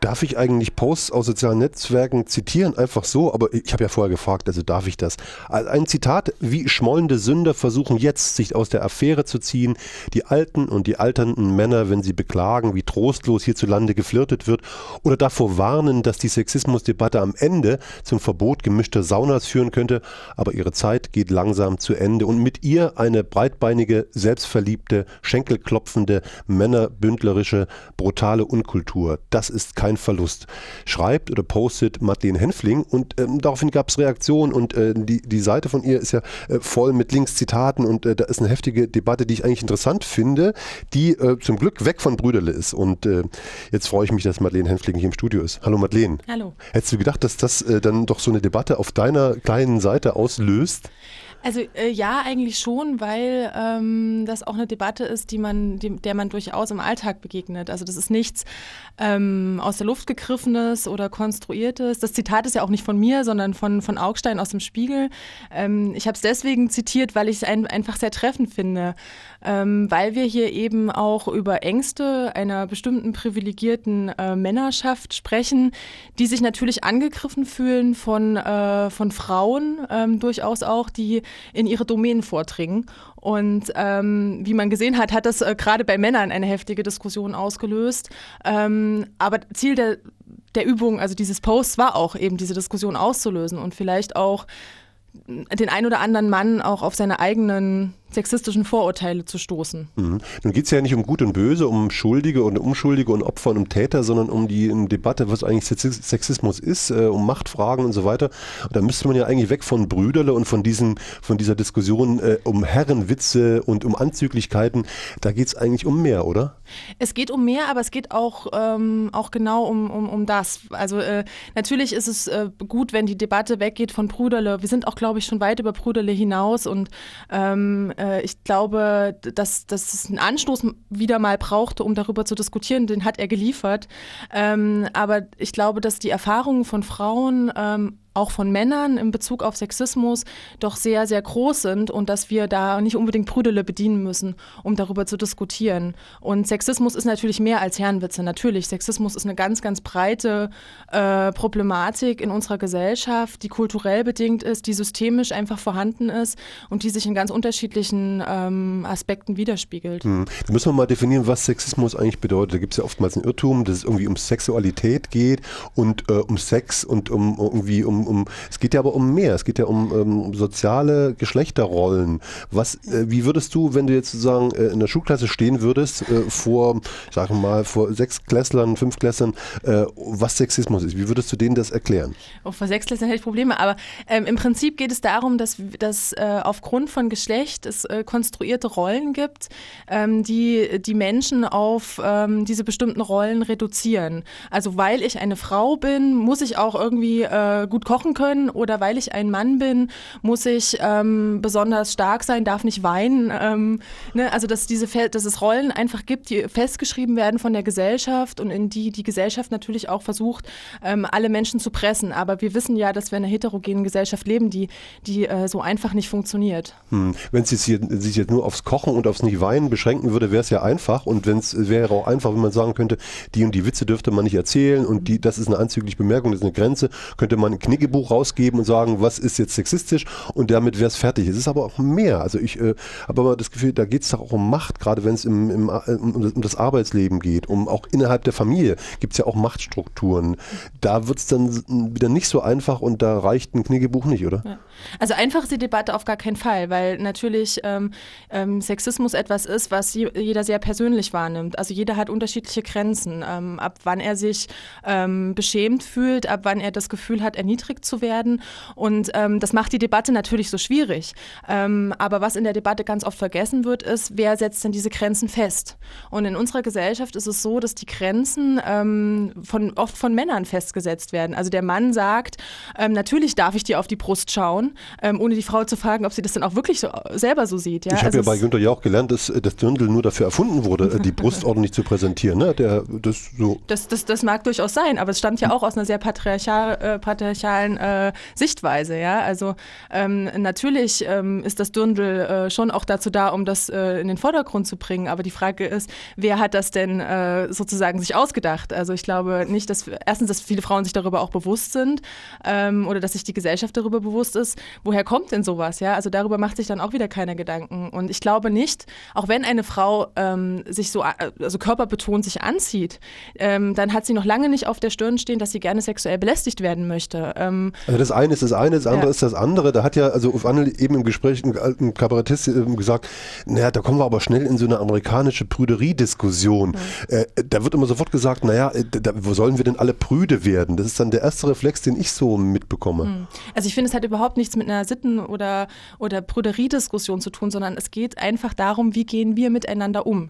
Darf ich eigentlich Posts aus sozialen Netzwerken zitieren? Einfach so, aber ich habe ja vorher gefragt, also darf ich das? Also ein Zitat: Wie schmollende Sünder versuchen jetzt, sich aus der Affäre zu ziehen, die alten und die alternden Männer, wenn sie beklagen, wie trostlos hierzulande geflirtet wird, oder davor warnen, dass die Sexismusdebatte am Ende zum Verbot gemischter Saunas führen könnte, aber ihre Zeit geht langsam zu Ende und mit ihr eine breitbeinige, selbstverliebte, schenkelklopfende, männerbündlerische, brutale Unkultur. Das ist kein Verlust. Schreibt oder postet Madeleine Henfling und daraufhin gab es Reaktionen und die Seite von ihr ist ja voll mit Links, Zitaten und da ist eine heftige Debatte, die ich eigentlich interessant finde, die zum Glück weg von Brüderle ist und jetzt freue ich mich, dass Madeleine Henfling hier im Studio ist. Hallo Madeleine. Hallo. Hättest du gedacht, dass das dann doch so eine Debatte auf deiner kleinen Seite auslöst? Also ja, eigentlich schon, weil das auch eine Debatte ist, der man durchaus im Alltag begegnet. Also das ist nichts aus der Luft gegriffenes oder konstruiertes. Das Zitat ist ja auch nicht von mir, sondern von Augstein aus dem Spiegel. Ich habe es deswegen zitiert, weil ich es einfach sehr treffend finde, weil wir hier eben auch über Ängste einer bestimmten privilegierten Männerschaft sprechen, die sich natürlich angegriffen fühlen von Frauen, durchaus auch, die in ihre Domänen vordringen. Und wie man gesehen hat, hat das gerade bei Männern eine heftige Diskussion ausgelöst. Aber Ziel der Übung, also dieses Posts, war auch eben diese Diskussion auszulösen und vielleicht auch den ein oder anderen Mann auch auf seine eigenen sexistischen Vorurteile zu stoßen. Mhm. Nun geht es ja nicht um Gut und Böse, um Schuldige und Unschuldige und Opfer und um Täter, sondern um die Debatte, was eigentlich Sexismus ist, um Machtfragen und so weiter. Und da müsste man ja eigentlich weg von Brüderle und von dieser Diskussion um Herrenwitze und um Anzüglichkeiten. Da geht es eigentlich um mehr, oder? Es geht um mehr, aber es geht auch genau um das. Also natürlich ist es gut, wenn die Debatte weggeht von Brüderle. Wir sind auch, glaube ich, schon weit über Brüderle hinaus und ich glaube, dass es einen Anstoß wieder mal brauchte, um darüber zu diskutieren. Den hat er geliefert. Aber ich glaube, dass die Erfahrungen von Frauen, auch von Männern in Bezug auf Sexismus doch sehr, sehr groß sind und dass wir da nicht unbedingt Brüderle bedienen müssen, um darüber zu diskutieren. Und Sexismus ist natürlich mehr als Herrenwitze. Natürlich, Sexismus ist eine ganz, ganz breite Problematik in unserer Gesellschaft, die kulturell bedingt ist, die systemisch einfach vorhanden ist und die sich in ganz unterschiedlichen Aspekten widerspiegelt. Da müssen wir mal definieren, was Sexismus eigentlich bedeutet. Da gibt es ja oftmals einen Irrtum, dass es irgendwie um Sexualität geht und um Sex und es geht ja aber um mehr. Es geht ja um soziale Geschlechterrollen. Wie würdest du, wenn du jetzt sozusagen in der Schulklasse stehen würdest, vor 6-Klässlern, 5-Klässlern, was Sexismus ist? Wie würdest du denen das erklären? Vor 6-Klässlern hätte ich Probleme, aber im Prinzip geht es darum, dass aufgrund von Geschlecht es konstruierte Rollen gibt, die Menschen auf diese bestimmten Rollen reduzieren. Also weil ich eine Frau bin, muss ich auch irgendwie gut kochen können oder weil ich ein Mann bin, muss ich besonders stark sein, darf nicht weinen. Also dass es Rollen einfach gibt, die festgeschrieben werden von der Gesellschaft und in die Gesellschaft natürlich auch versucht, alle Menschen zu pressen. Aber wir wissen ja, dass wir in einer heterogenen Gesellschaft leben, die so einfach nicht funktioniert. Wenn es sich jetzt nur aufs Kochen und aufs Nicht-Weinen beschränken würde, wäre es ja einfach. Und es wäre auch einfach, wenn man sagen könnte, die und die Witze dürfte man nicht erzählen und das ist eine anzügliche Bemerkung, das ist eine Grenze, könnte man ein Kniggebuch rausgeben und sagen, was ist jetzt sexistisch und damit wäre es fertig. Es ist aber auch mehr. Also ich habe aber das Gefühl, da geht es doch auch um Macht, gerade wenn es um das Arbeitsleben geht, auch innerhalb der Familie gibt es ja auch Machtstrukturen. Da wird es dann wieder nicht so einfach und da reicht ein Kniggebuch nicht, oder? Ja. Also einfach ist die Debatte auf gar keinen Fall, weil natürlich Sexismus etwas ist, was jeder sehr persönlich wahrnimmt. Also jeder hat unterschiedliche Grenzen, ab wann er sich beschämt fühlt, ab wann er das Gefühl hat, erniedrigt zu werden. Und das macht die Debatte natürlich so schwierig. Aber was in der Debatte ganz oft vergessen wird, ist, wer setzt denn diese Grenzen fest? Und in unserer Gesellschaft ist es so, dass die Grenzen oft von Männern festgesetzt werden. Also der Mann sagt, natürlich darf ich dir auf die Brust schauen, ohne die Frau zu fragen, ob sie das dann auch wirklich selber so sieht. Ja? Ich habe ja bei Günther Jauch gelernt, dass das Dirndl nur dafür erfunden wurde, die Brust ordentlich zu präsentieren. Ne? Das mag durchaus sein, aber es stammt ja auch aus einer sehr patriarchalen heterosexuellen Sichtweise. Ja? Also natürlich ist das Dirndl schon auch dazu da, um das in den Vordergrund zu bringen. Aber die Frage ist, wer hat das denn sozusagen sich ausgedacht? Also ich glaube nicht, dass viele Frauen sich darüber auch bewusst sind oder dass sich die Gesellschaft darüber bewusst ist. Woher kommt denn sowas? Ja? Also darüber macht sich dann auch wieder keiner Gedanken. Und ich glaube nicht, auch wenn eine Frau sich also körperbetont sich anzieht, dann hat sie noch lange nicht auf der Stirn stehen, dass sie gerne sexuell belästigt werden möchte. Also das eine ist das eine, das andere ist das andere. Da hat ja also auf eben im Gespräch ein Kabarettist gesagt, naja, da kommen wir aber schnell in so eine amerikanische Prüderie-Diskussion. Da wird immer sofort gesagt, naja, wo sollen wir denn alle prüde werden? Das ist dann der erste Reflex, den ich so mitbekomme. Also ich finde, es hat überhaupt nichts mit einer Sitten- oder Prüderie-Diskussion zu tun, sondern es geht einfach darum, wie gehen wir miteinander um?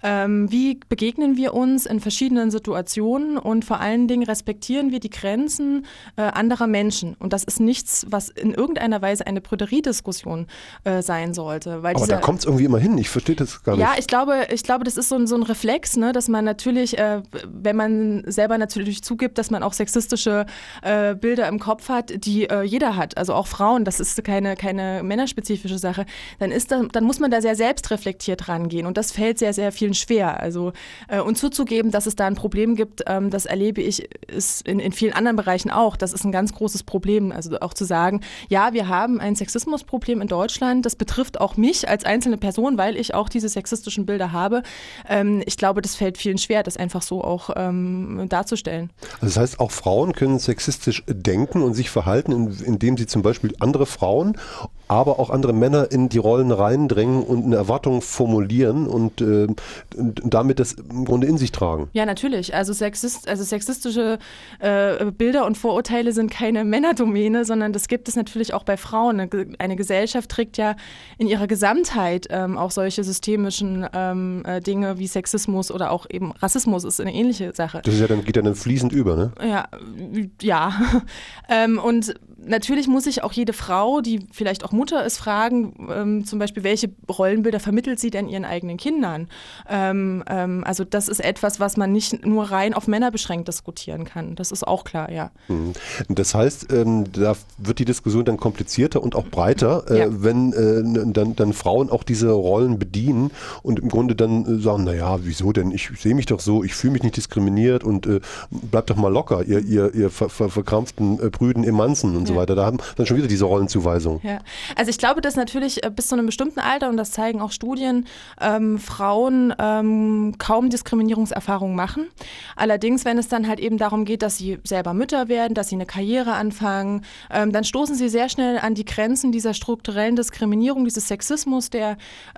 Wie begegnen wir uns in verschiedenen Situationen und vor allen Dingen respektieren wir die Grenzen anderer Menschen? Und das ist nichts, was in irgendeiner Weise eine Prüderie-Diskussion sein sollte. Weil aber da kommt es irgendwie immer hin, ich verstehe das gar nicht. Ja, ich glaube, das ist so ein Reflex, ne, dass man natürlich, wenn man selber natürlich zugibt, dass man auch sexistische Bilder im Kopf hat, die jeder hat, also auch Frauen, das ist keine männerspezifische Sache, dann muss man da sehr selbstreflektiert rangehen und das fällt sehr, sehr vielen schwer. Also und zuzugeben, dass es da ein Problem gibt, das erlebe ich ist in vielen anderen Bereichen auch. Das ist ein ganz großes Problem. Also auch zu sagen, ja, wir haben ein Sexismusproblem in Deutschland, das betrifft auch mich als einzelne Person, weil ich auch diese sexistischen Bilder habe. Ich glaube, das fällt vielen schwer, das einfach so auch darzustellen. Also das heißt, auch Frauen können sexistisch denken und sich verhalten, indem sie zum Beispiel andere Frauen, aber auch andere Männer in die Rollen reindrängen und eine Erwartung formulieren und damit das im Grunde in sich tragen. Ja, natürlich. Also sexistische Bilder und Vorurteile sind keine Männerdomäne, sondern das gibt es natürlich auch bei Frauen. Eine Gesellschaft trägt ja in ihrer Gesamtheit auch solche systemischen Dinge wie Sexismus oder auch eben Rassismus ist eine ähnliche Sache. Das ist ja geht dann fließend über, ne? Ja. Und natürlich muss sich auch jede Frau, die vielleicht auch Mutter ist, fragen, zum Beispiel, welche Rollenbilder vermittelt sie denn ihren eigenen Kindern? Also das ist etwas, was man nicht nur rein auf Männer beschränkt diskutieren kann. Das ist auch klar, ja. Das heißt, da wird die Diskussion dann komplizierter und auch breiter, wenn dann Frauen auch diese Rollen bedienen und im Grunde dann sagen, naja, wieso denn? Ich sehe mich doch so, ich fühle mich nicht diskriminiert und bleibt doch mal locker, ihr verkrampften Brüden Emanzen und so weiter. Da haben dann schon wieder diese Rollenzuweisung. Ja. Also ich glaube, dass natürlich bis zu einem bestimmten Alter, und das zeigen auch Studien, Frauen kaum Diskriminierungserfahrungen machen. Allerdings, wenn es dann halt eben darum geht, dass sie selber Mütter werden, dass sie eine Karriere anfangen, dann stoßen sie sehr schnell an die Grenzen dieser strukturellen Diskriminierung, dieses Sexismus, der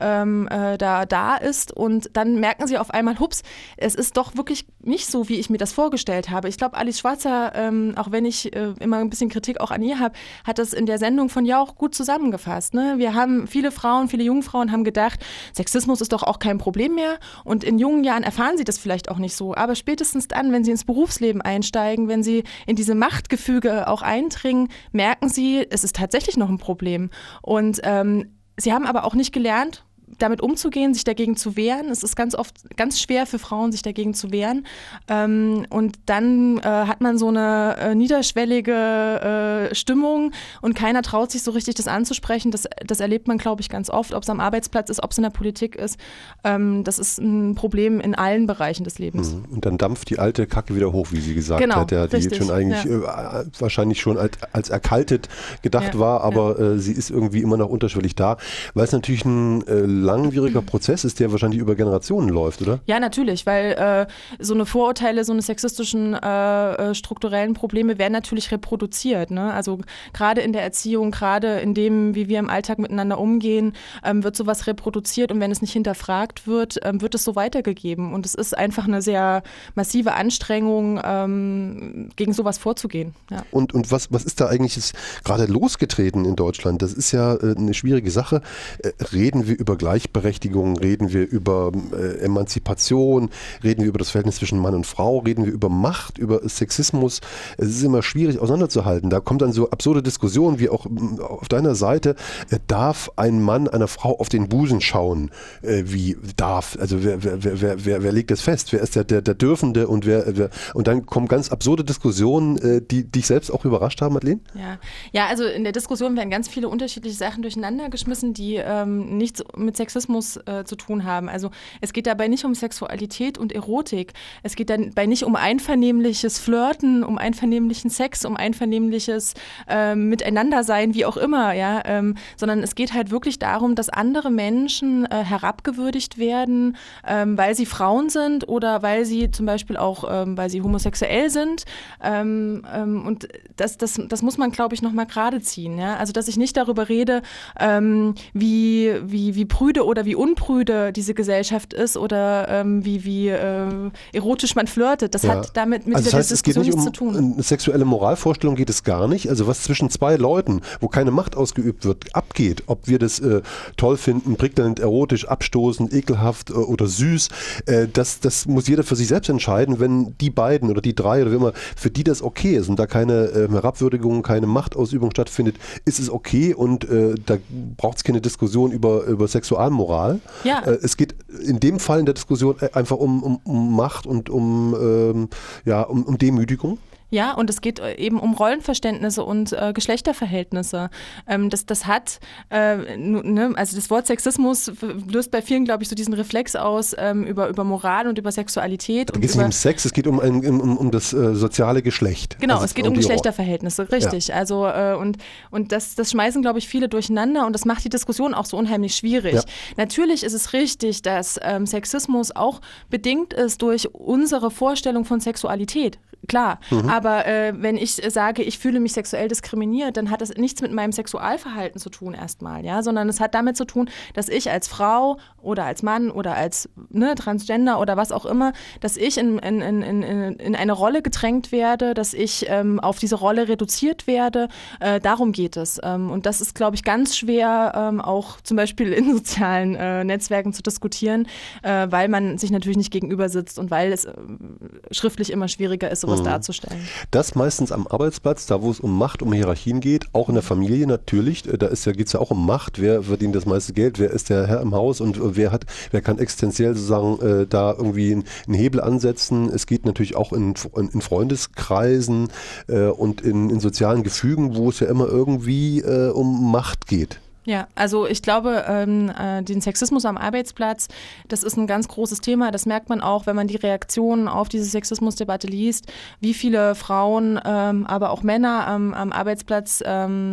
da ist. Und dann merken sie auf einmal, hups, es ist doch wirklich nicht so, wie ich mir das vorgestellt habe. Ich glaube, Alice Schwarzer, auch wenn ich immer ein bisschen Kritik auch an ihr habe, hat das in der Sendung von Jauch gut zusammengefasst. Ne? Wir haben viele Jungfrauen haben gedacht, Sexismus ist doch auch kein Problem mehr und in jungen Jahren erfahren sie das vielleicht auch nicht so, aber spätestens dann, wenn sie ins Berufsleben einsteigen, wenn sie in diese Machtgefüge auch eindringen, merken sie, es ist tatsächlich noch ein Problem und sie haben aber auch nicht gelernt, damit umzugehen, sich dagegen zu wehren. Es ist ganz oft ganz schwer für Frauen, sich dagegen zu wehren. Und dann hat man so eine niederschwellige Stimmung und keiner traut sich so richtig, das anzusprechen. Das erlebt man, glaube ich, ganz oft, ob es am Arbeitsplatz ist, ob es in der Politik ist. Das ist ein Problem in allen Bereichen des Lebens. Und dann dampft die alte Kacke wieder hoch, wie sie gesagt hat, die jetzt schon eigentlich wahrscheinlich schon als erkaltet gedacht war, aber sie ist irgendwie immer noch unterschwellig da, weil es natürlich ein langwieriger Prozess ist, der wahrscheinlich über Generationen läuft, oder? Ja, natürlich, weil so eine Vorurteile, so eine sexistischen strukturellen Probleme werden natürlich reproduziert. Ne? Also gerade in der Erziehung, gerade in dem, wie wir im Alltag miteinander umgehen, wird sowas reproduziert und wenn es nicht hinterfragt wird, wird es so weitergegeben. Und es ist einfach eine sehr massive Anstrengung, gegen sowas vorzugehen. Ja. Und was ist da eigentlich gerade losgetreten in Deutschland? Das ist ja eine schwierige Sache. Reden wir über Gleichberechtigung? Gleichberechtigung, reden wir über Emanzipation, reden wir über das Verhältnis zwischen Mann und Frau, reden wir über Macht, über Sexismus. Es ist immer schwierig auseinanderzuhalten. Da kommt dann so absurde Diskussionen wie auch auf deiner Seite, darf ein Mann einer Frau auf den Busen schauen? Wie darf? Also wer legt das fest? Wer ist der Dürfende und wer und dann kommen ganz absurde Diskussionen, die dich selbst auch überrascht haben, Madeleine? Ja, also in der Diskussion werden ganz viele unterschiedliche Sachen durcheinander geschmissen, die nichts mit Sexismus zu tun haben. Also es geht dabei nicht um Sexualität und Erotik. Es geht dabei nicht um einvernehmliches Flirten, um einvernehmlichen Sex, um einvernehmliches Miteinandersein, wie auch immer, ja, sondern es geht halt wirklich darum, dass andere Menschen herabgewürdigt werden, weil sie Frauen sind oder weil sie zum Beispiel auch, weil sie homosexuell sind. Und das muss man, glaube ich, nochmal gerade ziehen. Ja? Also, dass ich nicht darüber rede, wie prüde oder wie unprüde diese Gesellschaft ist oder wie erotisch man flirtet. Das hat damit mit dieser Diskussion nichts zu tun. Eine sexuelle Moralvorstellung geht es gar nicht. Also was zwischen zwei Leuten, wo keine Macht ausgeübt wird, abgeht, ob wir das toll finden, prickelnd, erotisch, abstoßend, ekelhaft oder süß, das muss jeder für sich selbst entscheiden, wenn die beiden oder die drei oder wie immer, für die das okay ist und da keine Herabwürdigung, keine Machtausübung stattfindet, ist es okay und da braucht es keine Diskussion über Sexualmoral. Ja. Es geht in dem Fall in der Diskussion einfach um Macht und um Demütigung. Ja, und es geht eben um Rollenverständnisse und Geschlechterverhältnisse. Das hat, also das Wort Sexismus löst bei vielen, glaube ich, so diesen Reflex aus über Moral und über Sexualität. Es geht nicht um Sex, es geht um das soziale Geschlecht. Genau, also es geht um Geschlechterverhältnisse, richtig. Ja. Also und das schmeißen, glaube ich, viele durcheinander und das macht die Diskussion auch so unheimlich schwierig. Ja. Natürlich ist es richtig, dass Sexismus auch bedingt ist durch unsere Vorstellung von Sexualität. Klar, aber wenn ich sage, ich fühle mich sexuell diskriminiert, dann hat das nichts mit meinem Sexualverhalten zu tun erstmal, ja, sondern es hat damit zu tun, dass ich als Frau oder als Mann oder als Transgender oder was auch immer, dass ich in eine Rolle gedrängt werde, dass ich auf diese Rolle reduziert werde. Darum geht es. Und das ist, glaube ich, ganz schwer, auch zum Beispiel in sozialen Netzwerken zu diskutieren, weil man sich natürlich nicht gegenüber sitzt und weil es schriftlich immer schwieriger ist, sowas darzustellen. Das meistens am Arbeitsplatz, da wo es um Macht, um Hierarchien geht, auch in der Familie natürlich, da geht es ja auch um Macht, wer verdient das meiste Geld, wer ist der Herr im Haus und wer kann existenziell sozusagen da irgendwie einen Hebel ansetzen. Es geht natürlich auch in Freundeskreisen und in sozialen Gefügen, wo es ja immer irgendwie um Macht geht. Ja, also ich glaube, den Sexismus am Arbeitsplatz, das ist ein ganz großes Thema. Das merkt man auch, wenn man die Reaktionen auf diese Sexismusdebatte liest, wie viele Frauen, aber auch Männer am Arbeitsplatz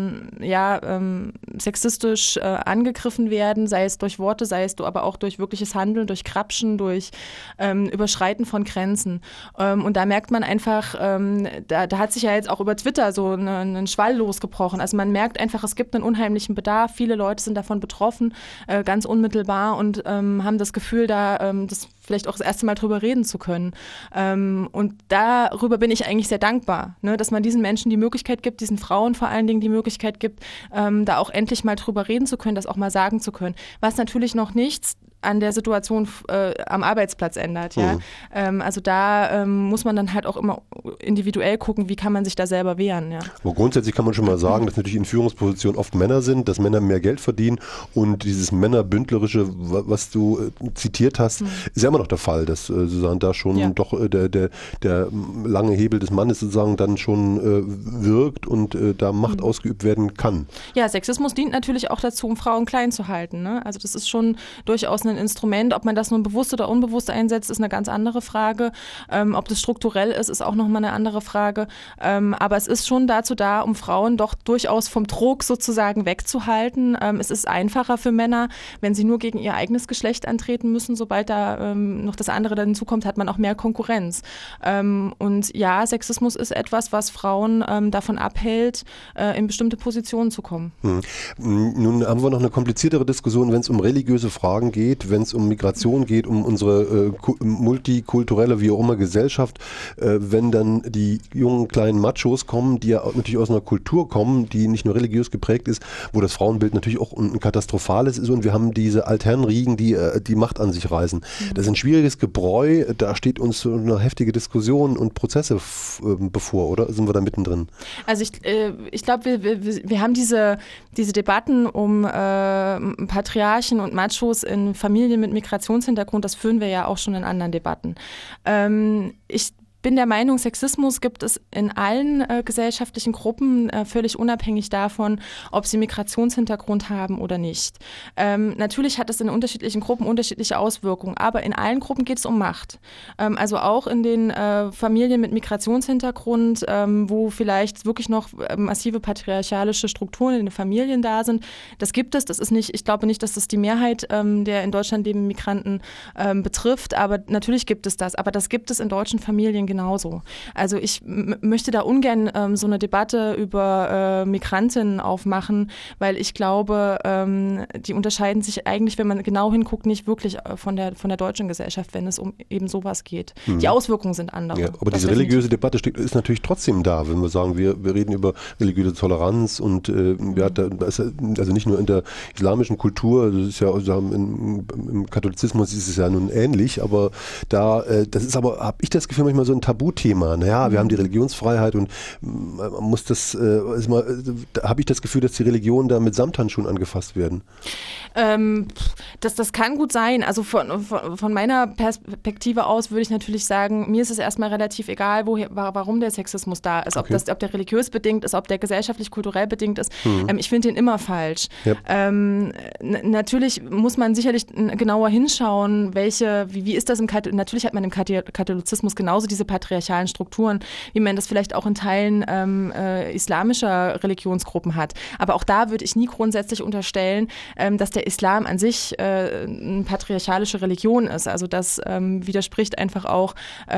sexistisch angegriffen werden, sei es durch Worte, sei es aber auch durch wirkliches Handeln, durch Krapschen, durch Überschreiten von Grenzen. Und da merkt man einfach, da hat sich ja jetzt auch über Twitter so einen Schwall losgebrochen. Also man merkt einfach, es gibt einen unheimlichen Bedarf. Viele Leute sind davon betroffen, ganz unmittelbar und haben das Gefühl, da das vielleicht auch das erste Mal drüber reden zu können. Und darüber bin ich eigentlich sehr dankbar, dass man diesen Menschen die Möglichkeit gibt, diesen Frauen vor allen Dingen die Möglichkeit gibt, da auch endlich mal drüber reden zu können, das auch mal sagen zu können. Was natürlich noch nichts an der Situation am Arbeitsplatz ändert. Ja? Also da muss man dann halt auch immer individuell gucken, wie kann man sich da selber wehren. Ja? Aber grundsätzlich kann man schon mal sagen, dass natürlich in Führungspositionen oft Männer sind, dass Männer mehr Geld verdienen und dieses Männerbündlerische, was du zitiert hast, ist ja immer noch der Fall, dass sozusagen da schon doch der lange Hebel des Mannes sozusagen dann schon wirkt und da Macht ausgeübt werden kann. Ja, Sexismus dient natürlich auch dazu, um Frauen klein zu halten. Ne? Also das ist schon durchaus ein Instrument. Ob man das nun bewusst oder unbewusst einsetzt, ist eine ganz andere Frage. Ob das strukturell ist auch nochmal eine andere Frage. Aber es ist schon dazu da, um Frauen doch durchaus vom Trog sozusagen wegzuhalten. Es ist einfacher für Männer, wenn sie nur gegen ihr eigenes Geschlecht antreten müssen. Sobald da noch das andere dann hinzukommt, hat man auch mehr Konkurrenz. Und ja, Sexismus ist etwas, was Frauen davon abhält, in bestimmte Positionen zu kommen. Nun haben wir noch eine kompliziertere Diskussion, wenn es um religiöse Fragen geht. geht, wenn es um Migration geht, um unsere multikulturelle, wie auch immer, Gesellschaft, wenn dann die jungen kleinen Machos kommen, die ja natürlich aus einer Kultur kommen, die nicht nur religiös geprägt ist, wo das Frauenbild natürlich auch ein katastrophales ist und wir haben diese Altherrenriegen, die die Macht an sich reißen. Das ist ein schwieriges Gebräu, da steht uns so eine heftige Diskussion und Prozesse bevor, oder sind wir da mittendrin? Also ich glaube, wir haben diese Debatten um Patriarchen und Machos in Familien mit Migrationshintergrund, das führen wir ja auch schon in anderen Debatten. Ich bin der Meinung, Sexismus gibt es in allen gesellschaftlichen Gruppen, völlig unabhängig davon, ob sie Migrationshintergrund haben oder nicht. Natürlich hat es in unterschiedlichen Gruppen unterschiedliche Auswirkungen, aber in allen Gruppen geht es um Macht. Also auch in den Familien mit Migrationshintergrund, wo vielleicht wirklich noch massive patriarchalische Strukturen in den Familien da sind. Das gibt es. Das ist nicht, ich glaube nicht, dass das die Mehrheit der in Deutschland lebenden Migranten betrifft, aber natürlich gibt es das. Aber das gibt es in deutschen Familien genauso. Also ich möchte da ungern so eine Debatte über Migrantinnen aufmachen, weil ich glaube, die unterscheiden sich eigentlich, wenn man genau hinguckt, nicht wirklich von der deutschen Gesellschaft, wenn es um eben sowas geht. Die Auswirkungen sind andere. Ja, aber diese religiöse Debatte ist natürlich trotzdem da, wenn wir sagen, wir reden über religiöse Toleranz und also nicht nur in der islamischen Kultur, das ist ja im Katholizismus ist es ja nun ähnlich, aber das ist aber, habe ich das Gefühl, manchmal so ein Tabuthema. Naja, wir haben die Religionsfreiheit und man muss da habe ich das Gefühl, dass die Religionen da mit Samthandschuhen angefasst werden. Das kann gut sein. Also von meiner Perspektive aus würde ich natürlich sagen, mir ist es erstmal relativ egal, warum der Sexismus da ist. Okay. Ob der religiös bedingt ist, ob der gesellschaftlich-kulturell bedingt ist. Ich finde den immer falsch. Yep. Natürlich muss man sicherlich genauer hinschauen, wie ist das natürlich hat man im Katholizismus genauso diese patriarchalen Strukturen, wie man das vielleicht auch in Teilen islamischer Religionsgruppen hat. Aber auch da würde ich nie grundsätzlich unterstellen, dass der Islam an sich eine patriarchalische Religion ist. Also das widerspricht einfach auch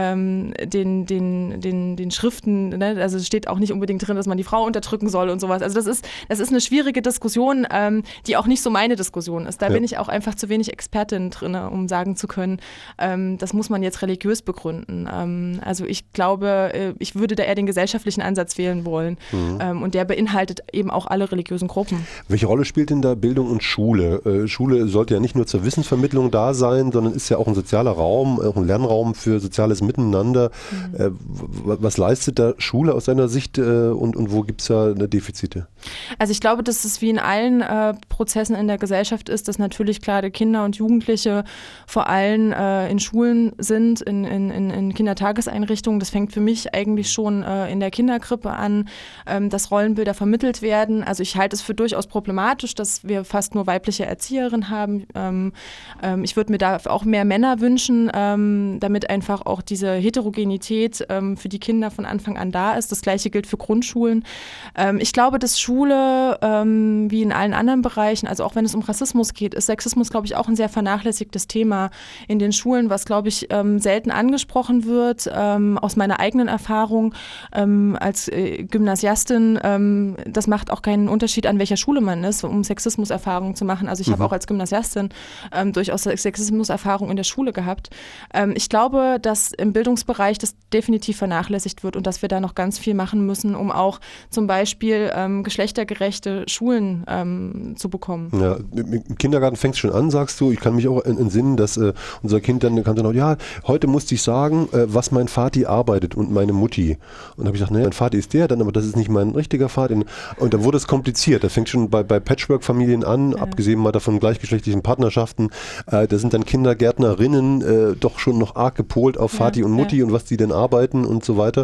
den Schriften. Ne? Also es steht auch nicht unbedingt drin, dass man die Frau unterdrücken soll und sowas. Also das ist eine schwierige Diskussion, die auch nicht so meine Diskussion ist. Da bin ich auch einfach zu wenig Expertin drin, um sagen zu können, das muss man jetzt religiös begründen. Also ich glaube, ich würde da eher den gesellschaftlichen Ansatz wählen wollen. Und der beinhaltet eben auch alle religiösen Gruppen. Welche Rolle spielt denn da Bildung und Schule? Schule sollte ja nicht nur zur Wissensvermittlung da sein, sondern ist ja auch ein sozialer Raum, auch ein Lernraum für soziales Miteinander. Was leistet da Schule aus deiner Sicht und wo gibt es da Defizite? Also ich glaube, dass es wie in allen Prozessen in der Gesellschaft ist, dass natürlich klar Kinder und Jugendliche vor allem in Schulen sind, in Kindertageseinrichtungen. Das fängt für mich eigentlich schon in der Kinderkrippe an, dass Rollenbilder vermittelt werden. Also ich halte es für durchaus problematisch, dass wir fast nur weibliche Erzieherinnen haben. Ich würde mir da auch mehr Männer wünschen, damit einfach auch diese Heterogenität für die Kinder von Anfang an da ist. Das Gleiche gilt für Grundschulen. Ich glaube, dass Schule, wie in allen anderen Bereichen, also auch wenn es um Rassismus geht, ist Sexismus, glaube ich, auch ein sehr vernachlässigtes Thema in den Schulen, was, glaube ich, selten angesprochen wird. Aus meiner eigenen Erfahrung als Gymnasiastin, das macht auch keinen Unterschied, an welcher Schule man ist, um Sexismuserfahrungen zu machen. Also ich habe auch als Gymnasiastin durchaus Sexismuserfahrung in der Schule gehabt. Ich glaube, dass im Bildungsbereich das definitiv vernachlässigt wird und dass wir da noch ganz viel machen müssen, um auch zum Beispiel geschlechtergerechte Schulen zu bekommen. Ja, im Kindergarten fängt es schon an, sagst du. Ich kann mich auch entsinnen, dass unser Kind dann kann auch, ja, heute musste ich sagen, was mein Vati arbeitet und meine Mutti. Und habe ich gesagt, ne, mein Vati ist der, dann aber das ist nicht mein richtiger Vati. Und dann wurde es kompliziert. Das fängt schon bei Patchwork-Familien an, abgesehen mal davon gleichgeschlechtlichen Partnerschaften. Da sind dann Kindergärtnerinnen doch schon noch arg gepolt auf Vati und Mutti und was die denn arbeiten und so weiter.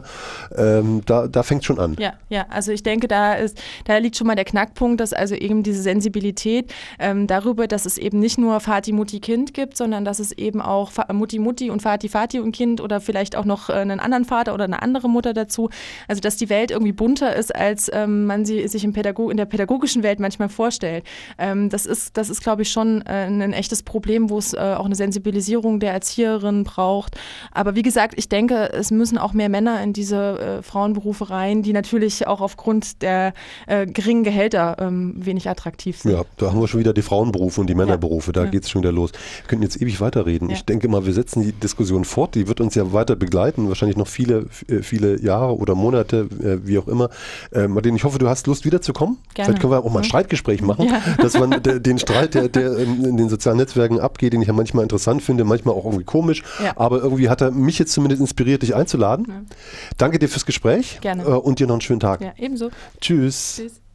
Da fängt es schon an. Ja, also ich denke, da liegt schon mal der Knackpunkt, dass also eben diese Sensibilität darüber, dass es eben nicht nur Vati, Mutti, Kind gibt, sondern dass es eben auch Mutti, Mutti und Vati, Vati und Kind oder vielleicht auch noch einen anderen Vater oder eine andere Mutter dazu. Also dass die Welt irgendwie bunter ist, als man sie sich in der pädagogischen Welt manchmal vorstellt. Das ist, glaube ich, schon ein echtes Problem, wo es auch eine Sensibilisierung der Erzieherin braucht. Aber wie gesagt, ich denke, es müssen auch mehr Männer in diese Frauenberufe rein, die natürlich auch aufgrund der geringen Gehälter wenig attraktiv sind. Ja, da haben wir schon wieder die Frauenberufe und die Männerberufe, da geht es schon wieder los. Wir könnten jetzt ewig weiterreden. Ich denke mal, wir setzen die Diskussion fort, die wird uns ja weiter begleiten, wahrscheinlich noch viele Jahre oder Monate, wie auch immer. Marlene, ich hoffe, du hast Lust wiederzukommen. Gerne. Vielleicht können wir auch mal ein Streitgespräch machen, dass man den Streit, der in den sozialen Netzwerken abgeht, den ich ja manchmal interessant finde, manchmal auch irgendwie komisch, aber irgendwie hat er mich jetzt zumindest inspiriert, dich einzuladen. Danke dir fürs Gespräch. Gerne. Und dir noch einen schönen Tag. Ja, ebenso. Tschüss. Tschüss.